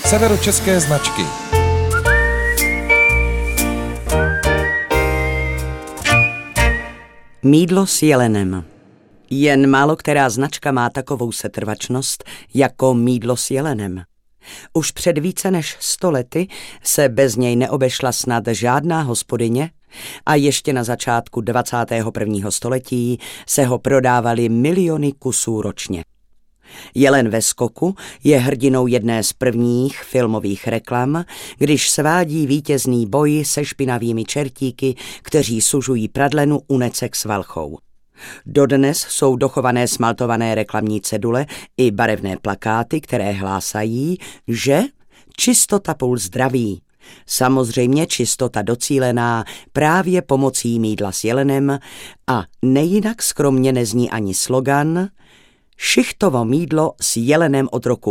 Severočeské značky. Mýdlo s jelenem. Jen málo která značka má takovou setrvačnost jako mýdlo s jelenem. Už před více než 100 lety se bez něj neobešla snad žádná hospodyně a ještě na začátku 21. století se ho prodávaly miliony kusů ročně. Jelen ve skoku je hrdinou jedné z prvních filmových reklam, když svádí vítězný boj se špinavými čertíky, kteří sužují pradlenu Unecek s valchou. Dodnes jsou dochované smaltované reklamní cedule i barevné plakáty, které hlásají, že čistota půl zdraví. Samozřejmě čistota docílená právě pomocí mýdla s jelenem a nejinak skromně nezní ani slogan Šichtovo mýdlo s jelenem od roku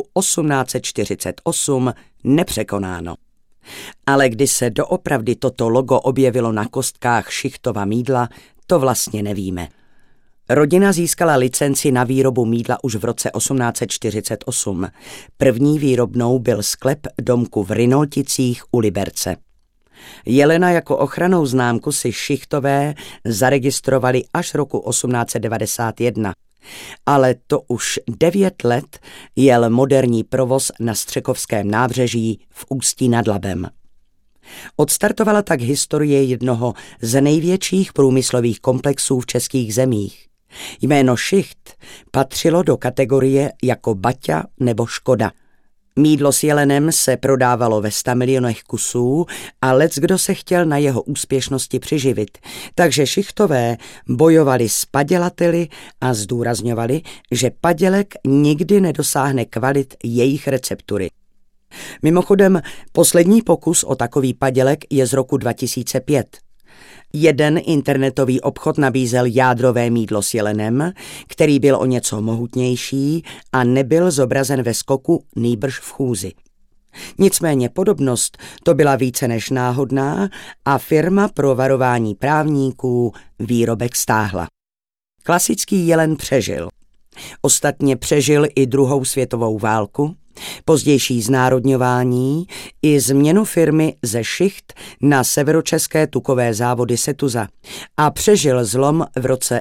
1848 nepřekonáno. Ale kdy se doopravdy toto logo objevilo na kostkách Šichtova mýdla, to vlastně nevíme. Rodina získala licenci na výrobu mýdla už v roce 1848. První výrobnou byl sklep domku v Rynolticích u Liberce. Jelena jako ochrannou známku si Šichtové zaregistrovali až roku 1891. Ale to už 9 let jel moderní provoz na Střekovském nábřeží v Ústí nad Labem. Odstartovala tak historie jednoho z největších průmyslových komplexů v českých zemích. Jméno Šicht patřilo do kategorie jako Baťa nebo Škoda. Mýdlo s jelenem se prodávalo ve 100 milionech kusů a leckdo se chtěl na jeho úspěšnosti přiživit, takže Šichtové bojovali s padělateli a zdůrazňovali, že padělek nikdy nedosáhne kvalit jejich receptury. Mimochodem, poslední pokus o takový padělek je z roku 2005. Jeden internetový obchod nabízel jádrové mýdlo s jelenem, který byl o něco mohutnější a nebyl zobrazen ve skoku, nýbrž v chůzi. Nicméně podobnost to byla více než náhodná a firma pro varování právníků výrobek stáhla. Klasický jelen přežil. Ostatně přežil i 2. světovou válku, pozdější znárodňování i změnu firmy ze Šicht na severočeské tukové závody Setuza a přežil zlom v roce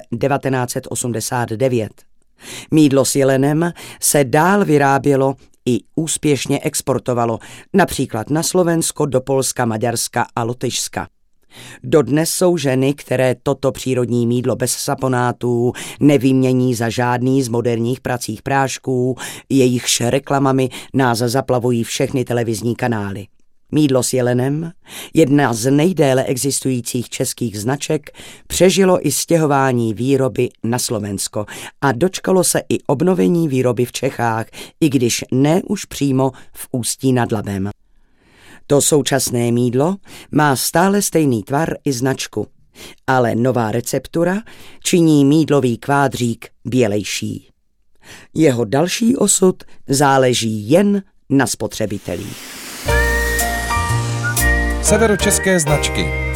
1989. Mýdlo s jelenem se dál vyrábělo i úspěšně exportovalo, například na Slovensko, do Polska, Maďarska a Lotyšska. Dodnes jsou ženy, které toto přírodní mýdlo bez saponátů nevymění za žádný z moderních pracích prášků, jejichž reklamami nás zaplavují všechny televizní kanály. Mýdlo s jelenem, jedna z nejdéle existujících českých značek, přežilo i stěhování výroby na Slovensko a dočkalo se i obnovení výroby v Čechách, i když ne už přímo v Ústí nad Labem. To současné mýdlo má stále stejný tvar i značku, ale nová receptura činí mýdlový kvádřík bělejší. Jeho další osud záleží jen na spotřebitelích. Severočeské značky.